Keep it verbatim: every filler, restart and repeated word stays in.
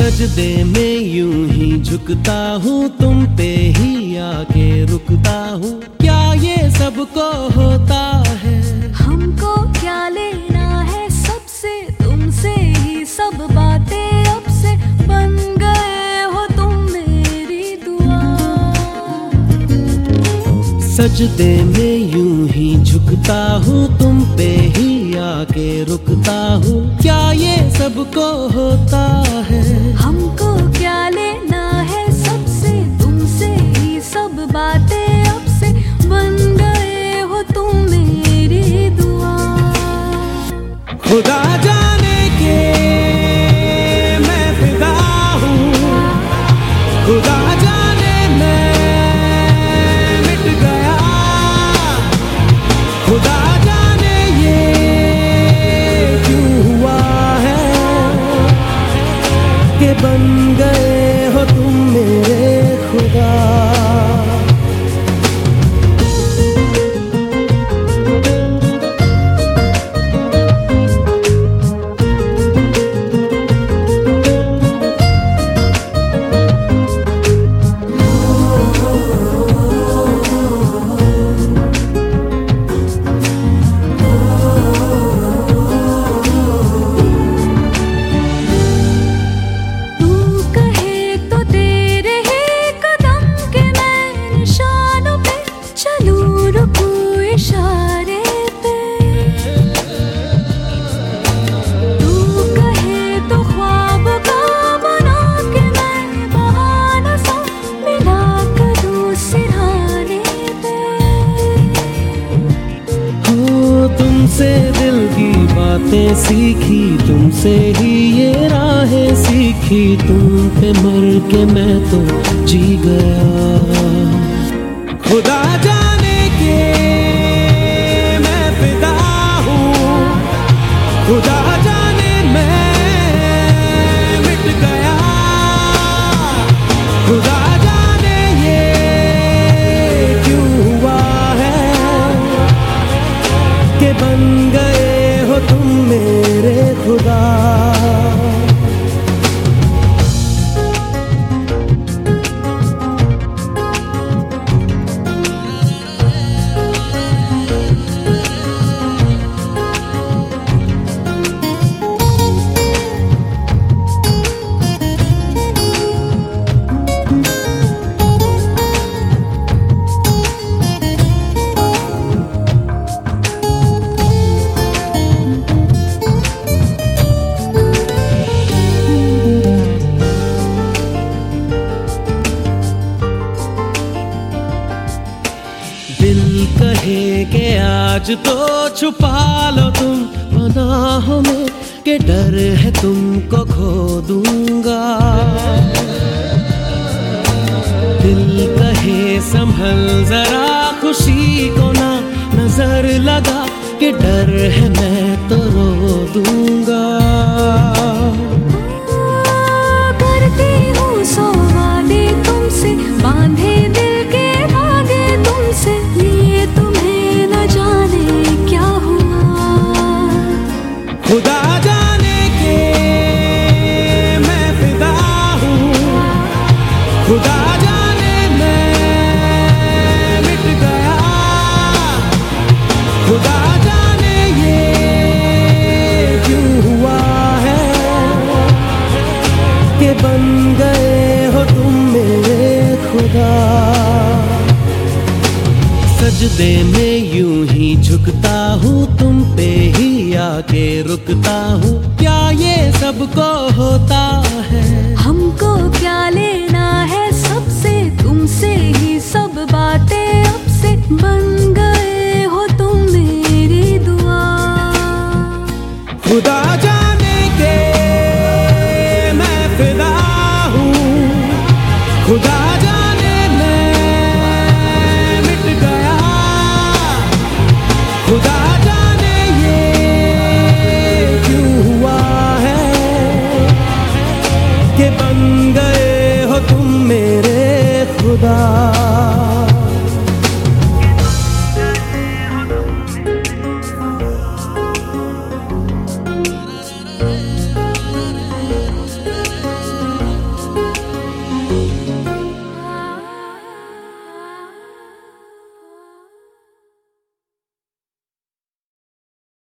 सजदे में यूं ही झुकता हूँ, तुम पे ही आके रुकता हूँ। क्या ये सबको होता है? हमको क्या लेना है सबसे, तुमसे ही सब बातें अब से बन गए हो तुम मेरी दुआ। सजदे में यूं ही झुकता हूँ, तुम पे ही आके रुकता हूँ। क्या ये सबको होता है? हमको क्या लेना है सबसे, तुमसे ही सब बातें अब से बन गए हो तुम मेरी दुआ। खुदा जाने के मैं फिदा हूँ, खुदा जाने मैं मिट गया। खुदा जाने ये क्यों हुआ है कि बन गए हो तुम मेरे खुदा। तुमसे दिल की बातें सीखी, तुमसे ही ये राहें सीखी। तुम पे मर के मैं तो जी गया। खुदा जाने के मैं फिदा हूँ, खुदा जाने मैं मिट गया। खुदा जाने ये क्यों हुआ है कि बन गए हो तुम मेरे खुदा। दिल कहे कि आज तो छुपा लो तुम पनाहों में, कि डर है तुमको खो दूंगा। दिल कहे संभल जरा खुशी को ना नजर लगा, कि डर है मैं तो रो दूंगा। करती हूँ सौ वादे तुमसे, बांधे दिल के धागे तुमसे, ये तुम्हें न जाने क्या हुआ। खुदा जाने के मैं फिदा हूँ, खुदा जाने मैं मिट गया। खुदा जाने ये क्यों हुआ है कि बन गए हो तुम मेरे खुदा। सजदे में यूं ही झुकता हूँ, तुम पे ही आके रुकता हूँ। क्या ये सबको होता है? हमको क्या लेना है सबसे, तुमसे ही सब बातें अब से बन गए हो तुम मेरी दुआ। खुदा जाने के मैं फिदा हूँ, खुदा जाने मैं मिट गया। खुदा जाने ये क्यों हुआ है कि बन गए हो तुम मेरे खुदा।